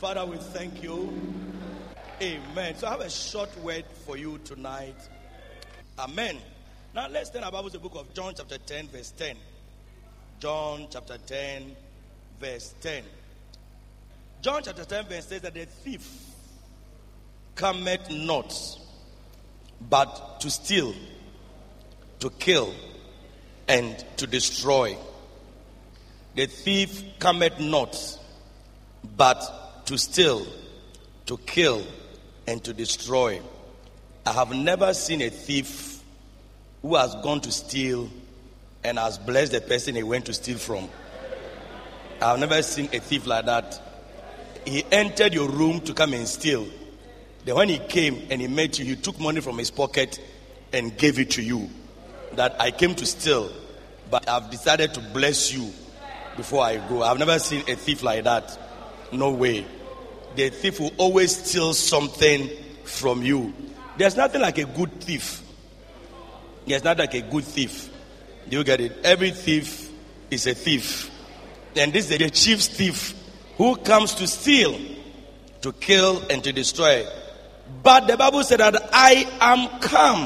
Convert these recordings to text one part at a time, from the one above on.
Father, we thank you. Amen. So I have a short word for you tonight. Amen. Now let's turn our Bibles to the book of John chapter 10 verse 10. John chapter 10 verse 10. John chapter 10 verse says that the thief cometh not but to steal, to kill, and to destroy. The thief cometh not but to steal, to kill, and to destroy. I have never seen a thief who has gone to steal and has blessed the person he went to steal from. I have never seen a thief like that. He entered your room to come and steal. Then when he came and he met you, he took money from his pocket and gave it to you. That I came to steal, but I've decided to bless you before I go. I've never seen a thief like that. No way. The thief will always steal something from you. There's nothing like a good thief. There's not like a good thief. Do you get it? Every thief is a thief. And this is the chief thief who comes to steal, to kill, and to destroy. But the Bible said that I am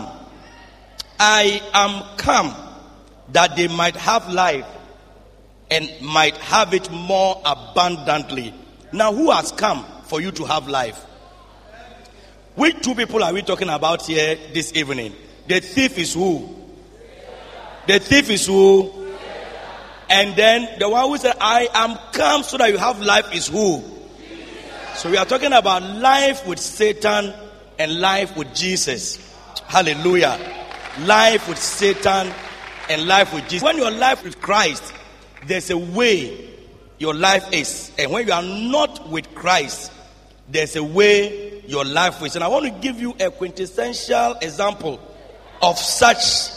come that they might have life and might have it more abundantly. Now, who has come for you to have life? Which two people are we talking about here this evening? The thief is who? The thief is who? And then the one who said, I am come so that you have life is who? So we are talking about life with Satan and life with Jesus. Hallelujah. Life with Satan and life with Jesus. When your life with Christ, there's a way your life is. And when you are not with Christ, there's a way your life is. And I want to give you a quintessential example of such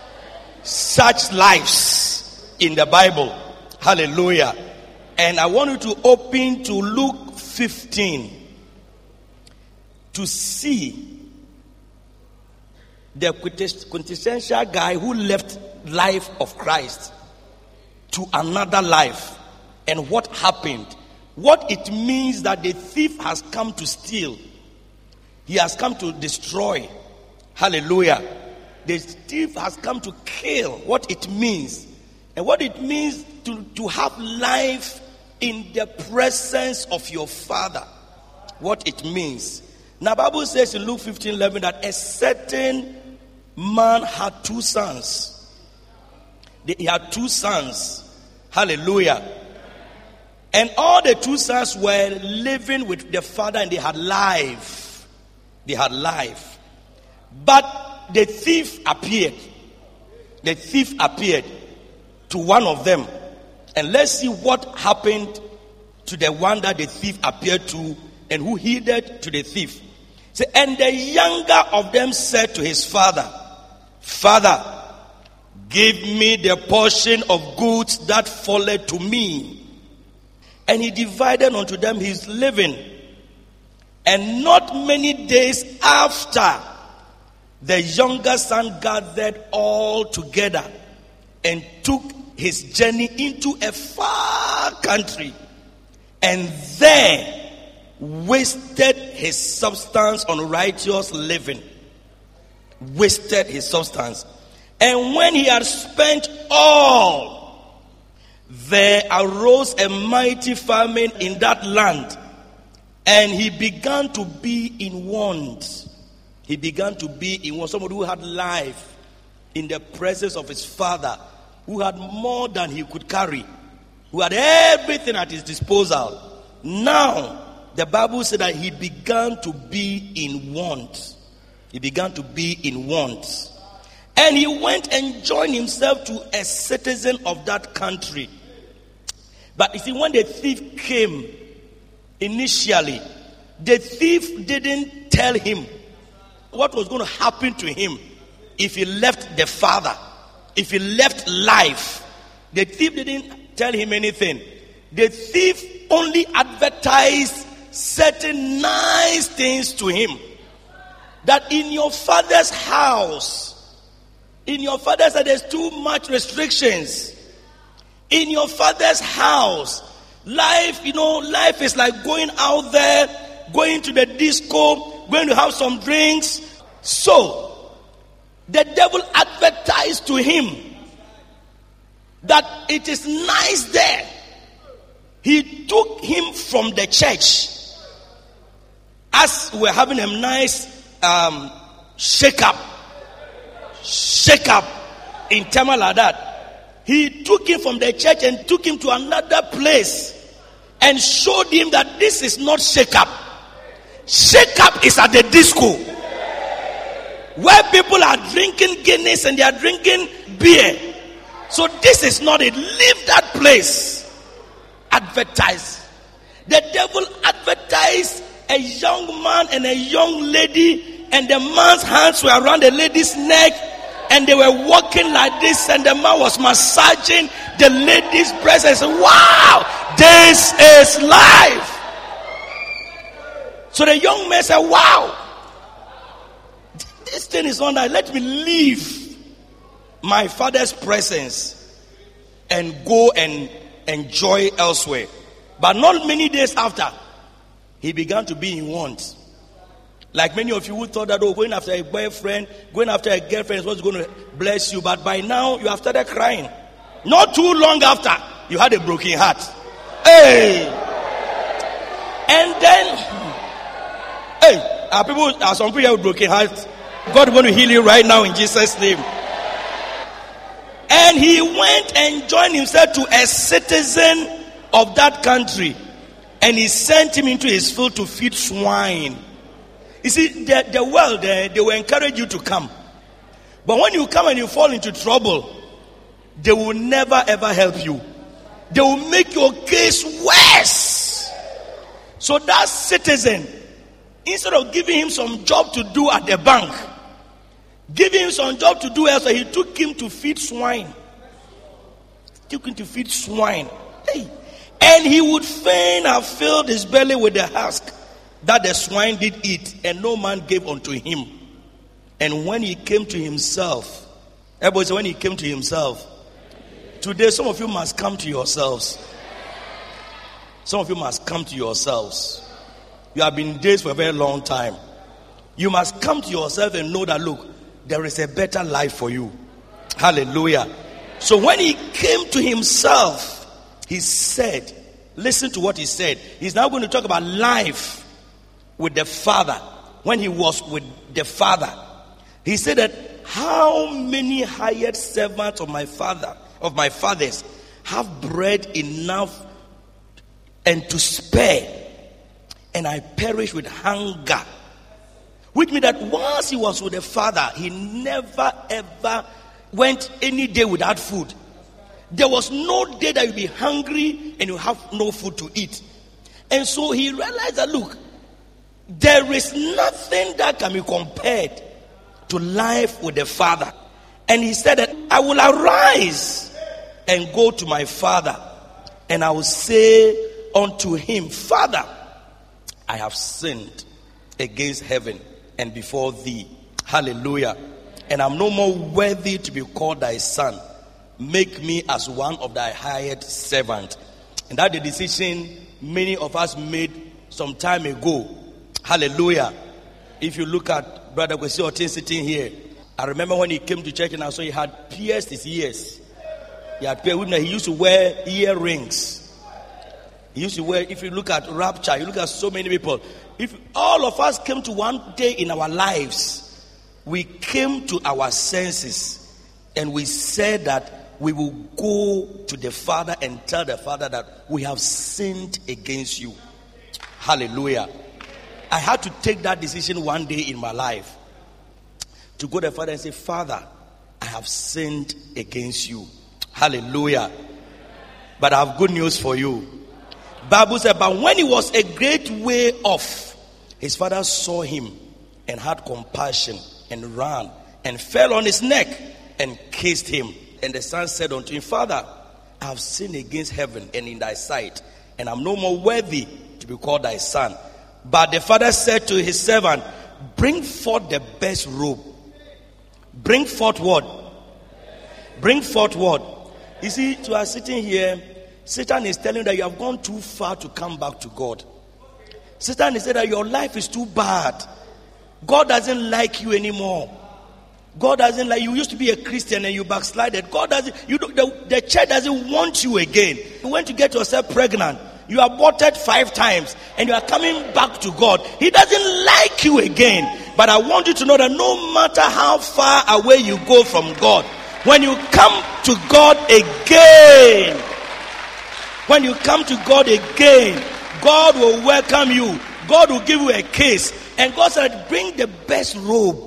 lives in the Bible. Hallelujah. And I want you to open to Luke 15 to see the quintessential guy who left life of Christ to another life. And what happened? What it means that the thief has come to steal. He has come to destroy. Hallelujah. The thief has come to kill. What it means. And what it means to have life in the presence of your Father. What it means. Now, the Bible says in Luke 15:11 that a certain man had two sons. He had two sons. Hallelujah. And all the two sons were living with the father and they had life. They had life. But the thief appeared. The thief appeared to one of them. And let's see what happened to the one that the thief appeared to and who heeded to the thief. So, and the younger of them said to his father, Father, give me the portion of goods that falleth to me. And he divided unto them his living. And not many days after, the younger son gathered all together and took his journey into a far country. And there wasted his substance on righteous living. Wasted his substance. And when he had spent all, there arose a mighty famine in that land, and he began to be in want. He began to be in want. Somebody who had life in the presence of his father, who had more than he could carry, who had everything at his disposal. Now, the Bible said that he began to be in want. He began to be in want. And he went and joined himself to a citizen of that country. But you see, when the thief came initially, the thief didn't tell him what was going to happen to him if he left the father, if he left life. The thief didn't tell him anything. The thief only advertised certain nice things to him. That in your father's house, there's too much restrictions. In your father's house, Life is like going out there, going to the disco, going to have some drinks. So, the devil advertised to him that it is nice there. He took him from the church. As we're having a nice shake up in Tamil like that, he took him from the church and took him to another place and showed him that this is not shake up. Shake up is at the disco, where people are drinking Guinness and they are drinking beer. So this is not it. Leave that place. Advertise. The devil advertised a young man and a young lady, and the man's hands were around the lady's neck, and they were walking like this, and the man was massaging the lady's breast and said, wow, this is life. So the young man said, wow, this thing is on that. Let me leave my father's presence and go and enjoy elsewhere. But not many days after, he began to be in want. Like many of you who thought that, going after a boyfriend, going after a girlfriend is what's going to bless you. But by now, you have started crying. Not too long after, you had a broken heart. Hey! And then, are some people with broken hearts? God is going to heal you right now in Jesus' name. And he went and joined himself to a citizen of that country. And he sent him into his field to feed swine. You see, the world, they will encourage you to come. But when you come and you fall into trouble, they will never ever help you. They will make your case worse. So that citizen, instead of giving him some job to do at the bank, giving him some job to do elsewhere, he took him to feed swine. Hey. And he would fain have filled his belly with the husk that the swine did eat, and no man gave unto him. And when he came to himself, everybody say, when he came to himself. Today, some of you must come to yourselves. Some of you must come to yourselves. You have been days for a very long time. You must come to yourself and know that, look, there is a better life for you. Hallelujah. So when he came to himself, he said, listen to what he said. He's now going to talk about life with the Father. When he was with the Father, he said that, how many hired servants of my fathers have bread enough and to spare, and I perish with hunger. Which means that once he was with the Father, he never ever went any day without food. There was no day that you'll be hungry and you have no food to eat. And so he realized that, look, there is nothing that can be compared to life with the Father. And he said that, I will arise and go to my Father, and I will say unto him, Father, I have sinned against heaven and before thee. Hallelujah. And I'm no more worthy to be called thy son. Make me as one of thy hired servant. And that's the decision many of us made some time ago. Hallelujah. If you look at Brother Kwesi Otin sitting here, I remember when he came to church and I saw he had pierced his ears. He used to wear earrings. He used to wear, if you look at Rapture, you look at so many people. If all of us came to one day in our lives, we came to our senses and we said that we will go to the Father and tell the Father that we have sinned against you. Hallelujah. I had to take that decision one day in my life, to go to the Father and say, Father, I have sinned against you. Hallelujah. But I have good news for you. Bible said, but when he was a great way off, his father saw him and had compassion and ran and fell on his neck and kissed him. And the son said unto him, Father, I have sinned against heaven and in thy sight, and I'm no more worthy to be called thy son. But the father said to his servant, bring forth the best robe. Bring forth what? Bring forth what? You see, you are sitting here, Satan is telling you that you have gone too far to come back to God. Satan is saying that your life is too bad. God doesn't like you anymore. God doesn't like you. Used to be a Christian and you backslided. God doesn't. The church doesn't want you again. You went to get yourself pregnant. You aborted 5 times and you are coming back to God. He doesn't like you again. But I want you to know that no matter how far away you go from God, when you come to God again, God will welcome you. God will give you a kiss. And God said, bring the best robe.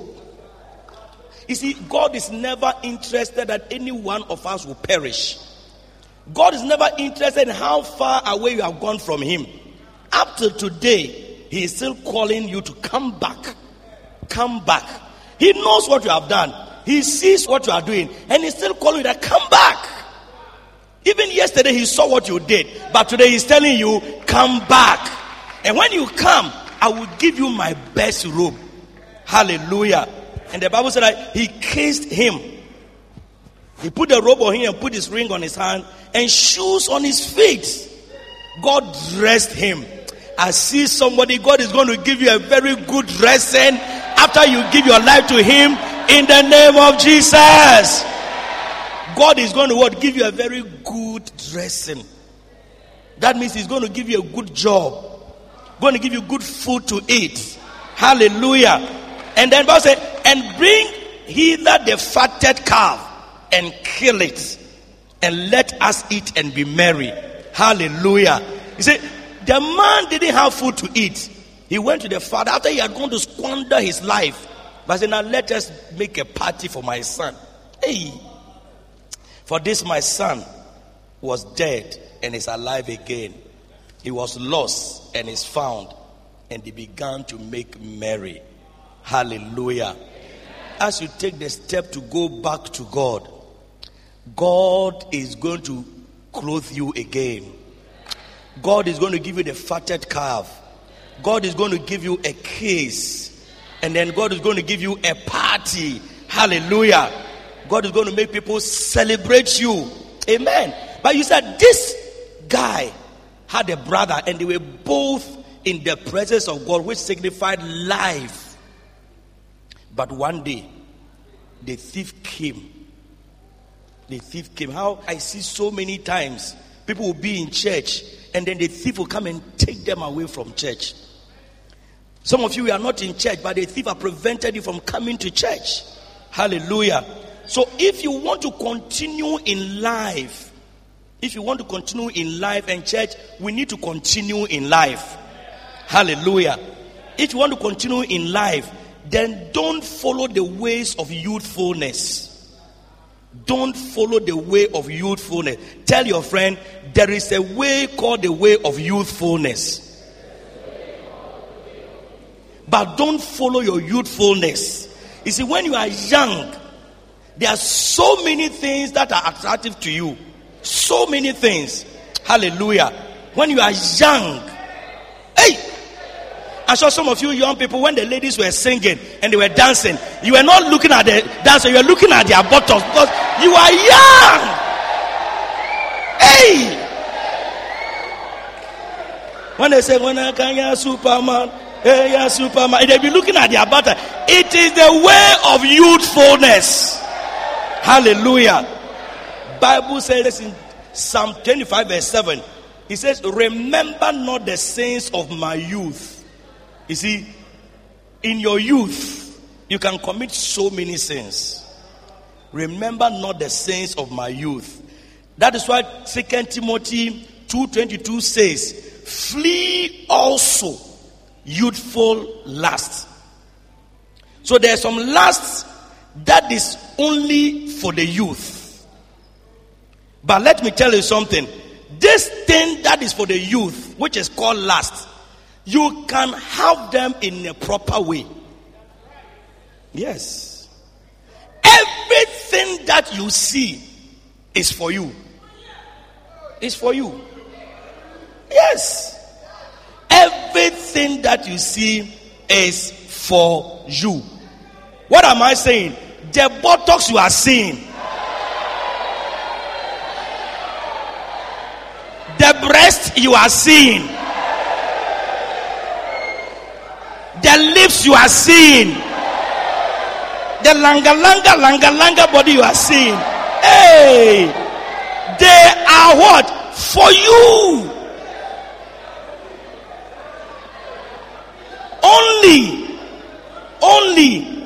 You see, God is never interested that any one of us will perish. God is never interested in how far away you have gone from Him. Up till today, He is still calling you to come back. Come back. He knows what you have done. He sees what you are doing. And He's still calling you to come back. Even yesterday, He saw what you did. But today, He's telling you, come back. And when you come, I will give you my best robe. Hallelujah. And the Bible said that He kissed him. He put the robe on him and put his ring on his hand and shoes on his feet. God dressed him. I see somebody, God is going to give you a very good dressing after you give your life to Him in the name of Jesus. God is going to give you a very good dressing. That means He's going to give you a good job. Going to give you good food to eat. Hallelujah. And then Bible said, and bring hither the fatted calf and kill it, and let us eat and be merry. Hallelujah. You see, the man didn't have food to eat. He went to the father after he had gone to squander his life. But said, now let us make a party for my son. Hey, for this my son was dead and is alive again. He was lost and is found. And they began to make merry. Hallelujah. As you take the step to go back to God, God is going to clothe you again. God is going to give you the fatted calf. God is going to give you a kiss. And then God is going to give you a party. Hallelujah. God is going to make people celebrate you. Amen. But you said this guy had a brother and they were both in the presence of God, which signified life. But one day, the thief came. The thief came. How I see so many times people will be in church and then the thief will come and take them away from church. Some of you are not in church, but the thief have prevented you from coming to church. Hallelujah. So if you want to continue in life, and church, we need to continue in life. Hallelujah. If you want to continue in life, then don't follow the ways of youthfulness. Don't follow the way of youthfulness. Tell your friend, there is a way called the way of youthfulness. But don't follow your youthfulness. You see, when you are young, there are so many things that are attractive to you. So many things. Hallelujah. When you are young, hey, I saw some of you young people when the ladies were singing and they were dancing. You were not looking at the dancer, you were looking at their buttocks because you are young. Hey! When they say, when I can hear Superman, hey, yeah, Superman, they'll be looking at their buttocks. It is the way of youthfulness. Hallelujah. Bible says this in Psalm 25 verse 7. He says, remember not the sins of my youth. You see, in your youth, you can commit so many sins. Remember not the sins of my youth. That is why 2 Timothy 2:22 says, flee also youthful lust. So there are some lusts that is only for the youth. But let me tell you something. This thing that is for the youth, which is called lust, you can have them in a proper way. Yes. Everything that you see is for you. It's for you. Yes. Everything that you see is for you. What am I saying? The buttocks you are seeing. breast you are seeing, the lips you are seeing, the langa body you are seeing. Hey, they are what? For you. Only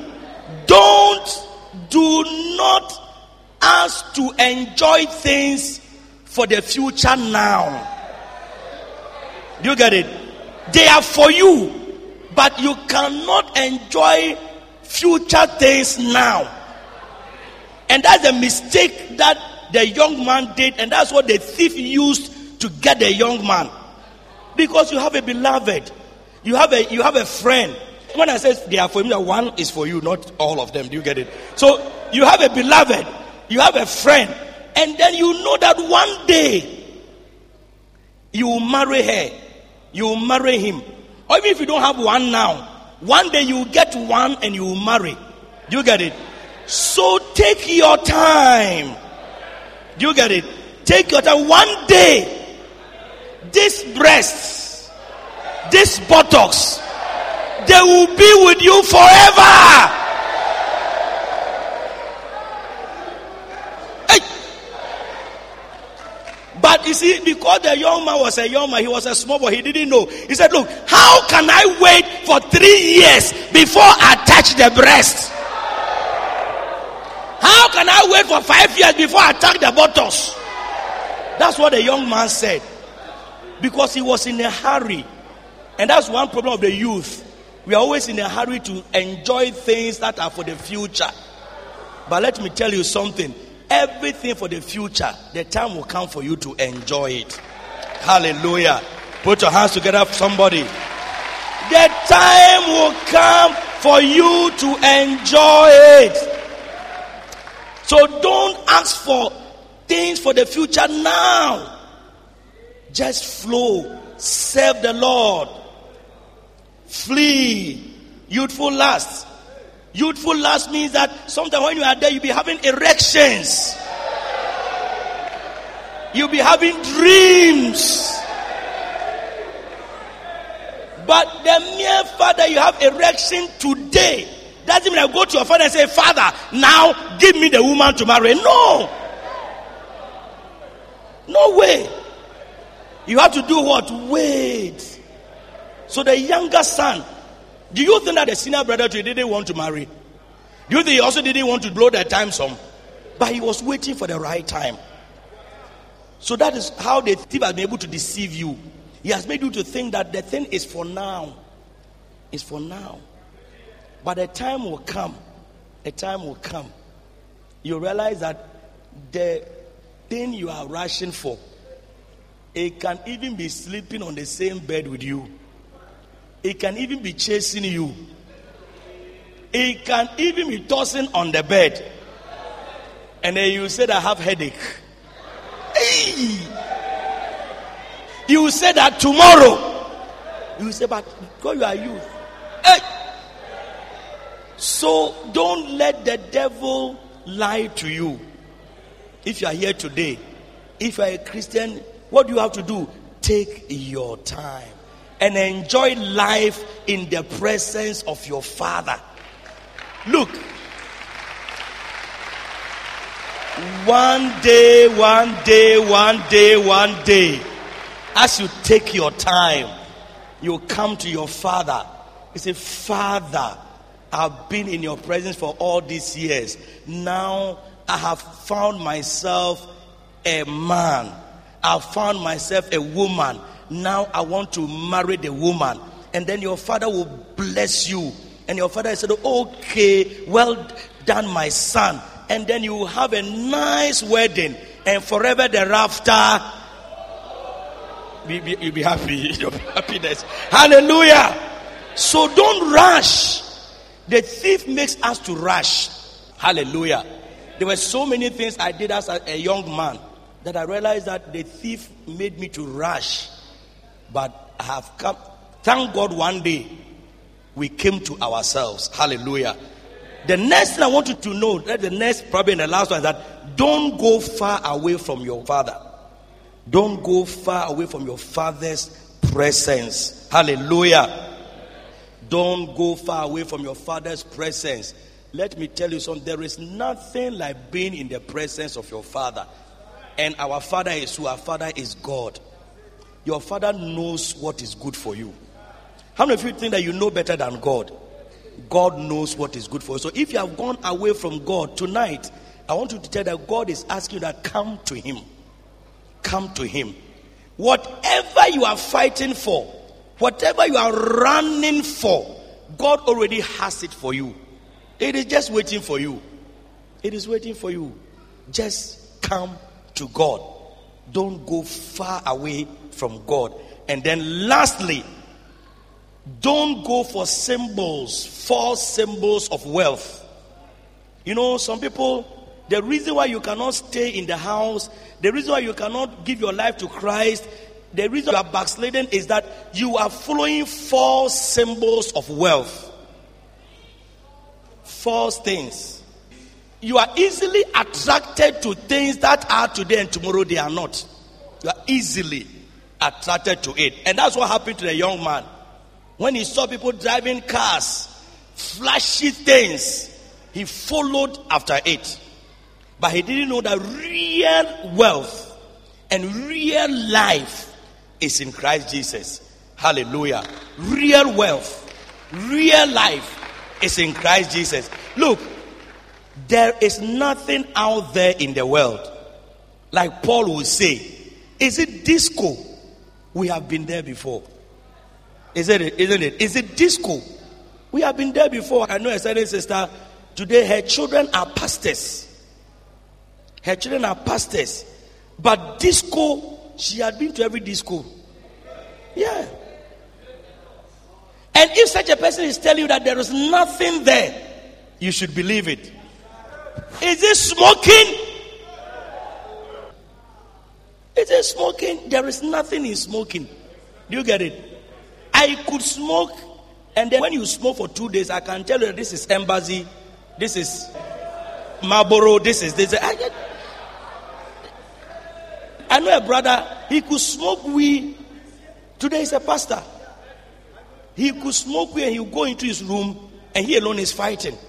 do not ask to enjoy things for the future now. Do you get it? They are for you, but you cannot enjoy future things now. And that's a mistake that the young man did, and that's what the thief used to get the young man. Because you have a beloved, you have a friend. When I say they are for him, one is for you, not all of them. Do you get it? So you have a beloved, you have a friend, and then you know that one day you will marry her, you will marry him. Or even if you don't have one now, one day you will get one and you will marry. Do you get it? So take your time. Do you get it? Take your time. One day, this breasts, this buttocks, they will be with you forever. Hey. But you see, because the young man was a young man, he was a small boy, he didn't know. He said, look, how can I wait for 3 years before I touch the breast? How can I wait for 5 years before I touch the buttocks? That's what the young man said. Because he was in a hurry. And that's one problem of the youth. We are always in a hurry to enjoy things that are for the future. But let me tell you something. Everything for the future, the time will come for you to enjoy it. Hallelujah. Put your hands together for somebody. The time will come for you to enjoy it. So don't ask for things for the future now. Just flow. Serve the Lord. Flee youthful lust. Youthful lust means that sometimes when you are there, you'll be having erections. You'll be having dreams. But the mere fact that you have erection today doesn't mean I go to your father and say, Father, now give me the woman to marry. No. No way. You have to do what? Wait. So the younger son, do you think that the senior brother didn't want to marry? Do you think he also didn't want to blow their time some? But he was waiting for the right time. So that is how the thief has been able to deceive you. He has made you to think that the thing is for now. It's for now. But the time will come. A time will come. You realize that the thing you are rushing for, it can even be sleeping on the same bed with you. It can even be chasing you. It can even be tossing on the bed. And then you say, I have headache. Hey! You say that tomorrow. You say, but because you are youth. Hey! So don't let the devil lie to you. If you are here today, if you are a Christian, what do you have to do? Take your time and enjoy life in the presence of your Father. Look, one day, as you take your time, you come to your Father. You say, Father, I've been in your presence for all these years. Now I have found myself a man. I've found myself a woman. Now I want to marry the woman. And then your father will bless you. And your father said, okay, well done, my son. And then you will have a nice wedding. And forever thereafter, you'll be happy. You'll be happiness. Hallelujah. So don't rush. The thief makes us to rush. Hallelujah. There were so many things I did as a young man that I realized that the thief made me to rush. But I have come. Thank God one day we came to ourselves. Hallelujah. The next thing I want you to know, that the next, probably the last one, is that don't go far away from your father. Don't go far away from your Father's presence. Hallelujah. Don't go far away from your Father's presence. Let me tell you something. There is nothing like being in the presence of your Father. And our Father is who? Our Father is God. Your Father knows what is good for you. How many of you think that you know better than God? God knows what is good for you. So if you have gone away from God tonight, I want you to tell that God is asking you that come to Him. Come to Him. Whatever you are fighting for, whatever you are running for, God already has it for you. It is just waiting for you. It is waiting for you. Just come to God. Don't go far away from God. And then lastly, don't go for symbols, false symbols of wealth. You know, some people, the reason why you cannot stay in the house, the reason why you cannot give your life to Christ, the reason you are backslidden is that you are following false symbols of wealth. False things. You are easily attracted to things that are today and tomorrow they are not. You are easily attracted to it. And that's what happened to the young man. When he saw people driving cars, flashy things, he followed after it. But he didn't know that real wealth and real life is in Christ Jesus. Hallelujah. Real wealth, real life is in Christ Jesus. Look, there is nothing out there in the world. Like Paul would say, is it disco? We have been there before. Isn't it? Is it disco? We have been there before. I know a certain sister, today her children are pastors. Her children are pastors. But disco, she had been to every disco. Yeah. And if such a person is telling you that there is nothing there, you should believe it. Is it smoking? Is it smoking? There is nothing in smoking. Do you get it? I could smoke, and then when you smoke for 2 days, I can tell you that this is Embassy, this is Marlboro, this is this. I know a brother, he could smoke weed. Today he's a pastor. He could smoke weed and he would go into his room and he alone is fighting.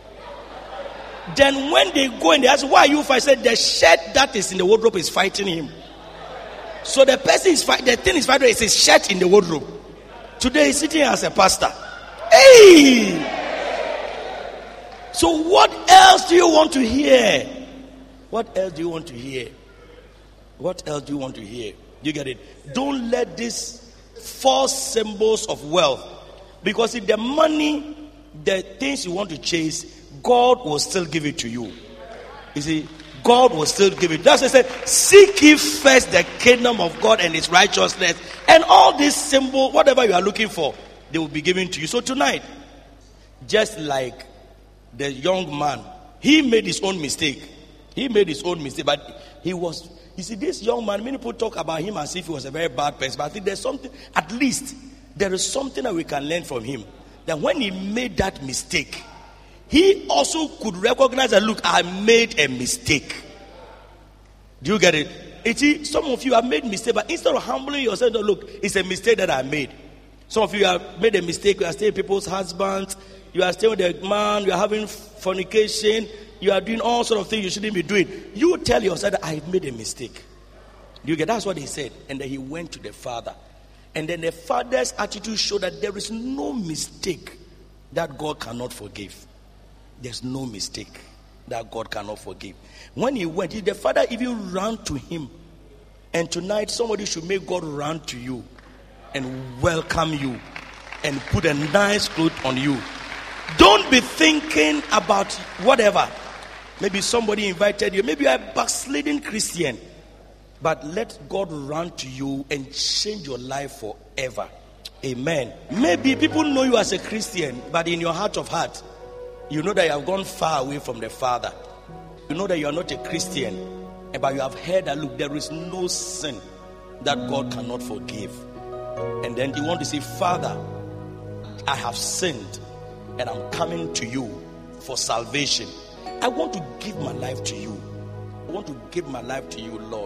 Then when they go and they ask, why are you fighting? I said, the shirt that is in the wardrobe is fighting him. So the person is fighting, the thing is fighting is his shirt in the wardrobe. Today he's sitting as a pastor. Hey! So what else do you want to hear? What else do you want to hear? What else do you want to hear? You get it? Don't let these false symbols of wealth, because if the money, the things you want to chase, God will still give it to you. You see, God will still give it. That's why I said, seek ye first the kingdom of God and His righteousness, and all these symbols, whatever you are looking for, they will be given to you. So tonight, just like the young man, he made his own mistake. He made his own mistake, but he was. You see, this young man, many people talk about him as if he was a very bad person. But I think there's something, at least, there is something that we can learn from him. That when he made that mistake, he also could recognize that, look, I made a mistake. Do you get it? Some of you have made mistake, but instead of humbling yourself, no, look, it's a mistake that I made. Some of you have made a mistake. You are staying with people's husbands. You are staying with a man. You are having fornication. You are doing all sort of things you shouldn't be doing. You tell yourself that I made a mistake. Do you get? That's what he said. And then he went to the father. And then the father's attitude showed that there is no mistake that God cannot forgive. There's no mistake that God cannot forgive. When he went, the father even ran to him. And tonight, somebody should make God run to you and welcome you and put a nice cloth on you. Don't be thinking about whatever. Maybe somebody invited you. Maybe you're a backsliding Christian. But let God run to you and change your life forever. Amen. Maybe people know you as a Christian, but in your heart of heart, you know that you have gone far away from the Father. You know that you are not a Christian, but you have heard that, look, there is no sin that God cannot forgive. And then you want to say, Father, I have sinned and I'm coming to you for salvation. I want to give my life to you. I want to give my life to you, Lord.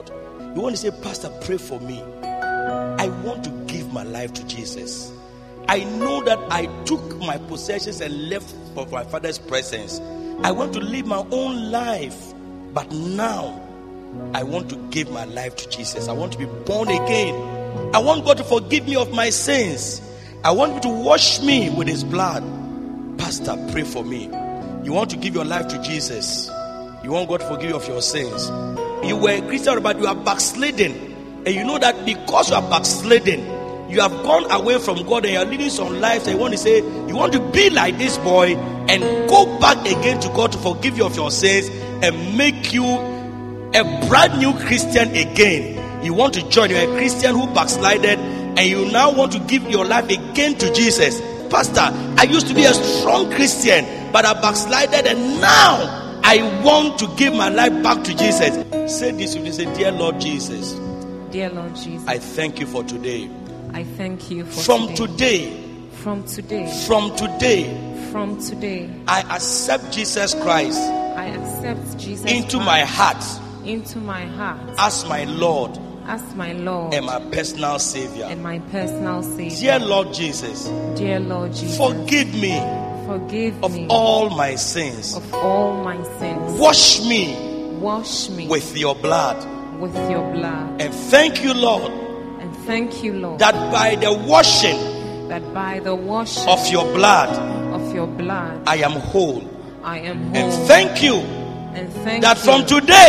You want to say, Pastor, pray for me. I want to give my life to Jesus. I know that I took my possessions and left for my Father's presence. I want to live my own life. But now, I want to give my life to Jesus. I want to be born again. I want God to forgive me of my sins. I want Him to wash me with His blood. Pastor, pray for me. You want to give your life to Jesus. You want God to forgive you of your sins. You were a Christian, but you are backslidden. And you know that because you are backslidden, you have gone away from God and you are living some lives. And you want to say, you want to be like this boy and go back again to God to forgive you of your sins and make you a brand new Christian again. You want to join. You're a Christian who backslided and you now want to give your life again to Jesus. Pastor, I used to be a strong Christian, but I backslided and now I want to give my life back to Jesus. Say this with me. Say, dear Lord Jesus. Dear Lord Jesus, I thank you for today. I thank you for From today. From today, I accept Jesus Christ I accept Jesus into Christ my heart as my Lord and my personal Savior. Dear Lord Jesus, forgive me of all my sins. Wash me with your blood. And thank you, Lord, that by the washing of your blood, I am whole. And thank you that from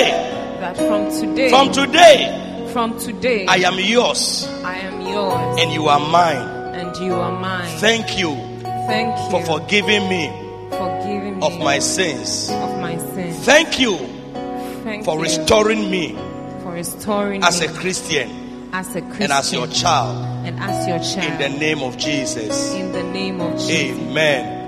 today, I am yours. And you are mine. Thank you for forgiving me of my sins. Thank you for restoring me as a Christian and as your child. In the name of Jesus. Amen.